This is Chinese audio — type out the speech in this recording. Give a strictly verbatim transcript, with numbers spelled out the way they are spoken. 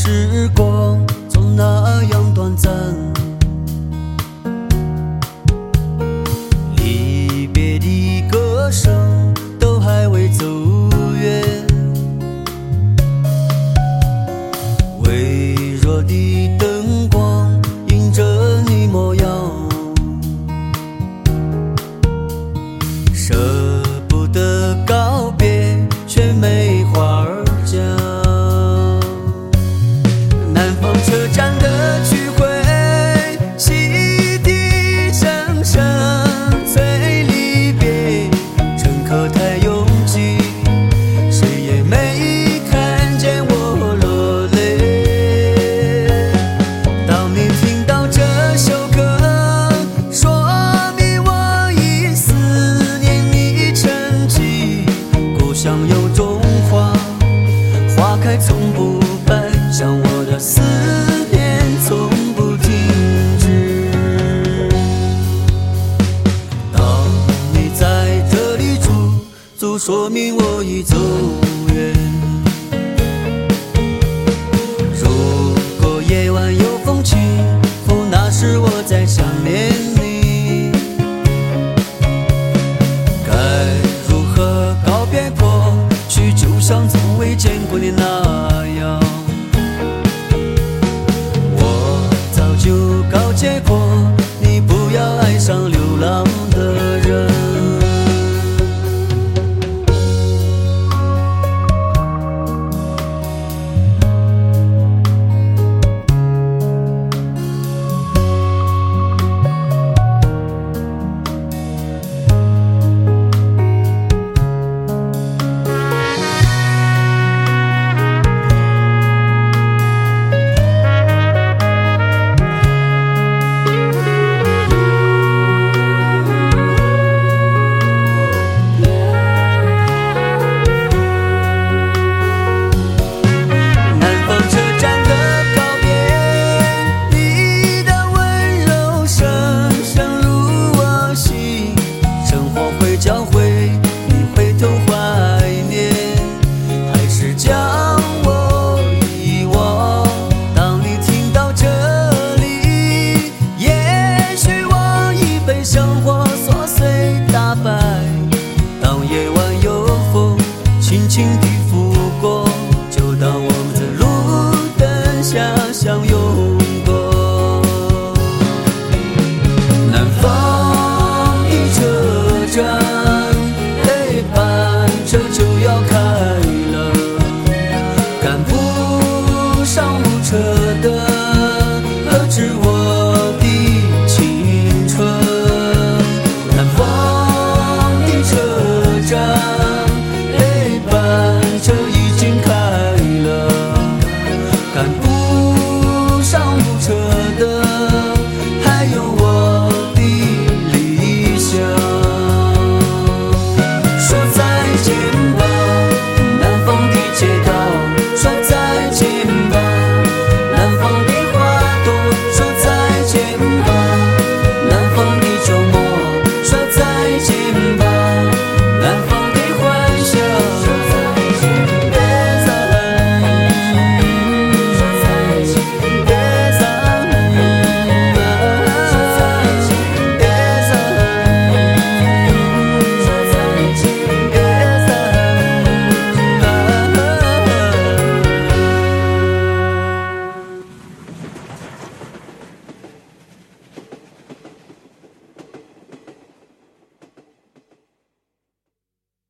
时光总那样短暂，离别的歌声都还未走远，微弱的灯光映着你模样，舍不得告别却没话儿讲。南方车站的曲回，汽笛声声催离别，乘客太拥挤，谁也没看见我落泪。当你听到这首歌，说明我已思念你沉寂。故乡有种花，花开从不败，像我的思念从不停止。当你在这里住，足说明我已走远。如果夜晚有风起伏，那时我在想念你。该如何告别过去，就像从未见过你那样。我早就告诫过你，不要爱上流浪的人。教会你回头怀念，还是将我遗忘。当你听到这里，也许我已被生活琐碎打败。当夜晚有风轻轻地拂过，就当我们在路灯下相拥过。南方的车站，车就要开了，赶不上路车的，何止我的青春。南方的车站，陪伴车已经开了，赶不上路车的。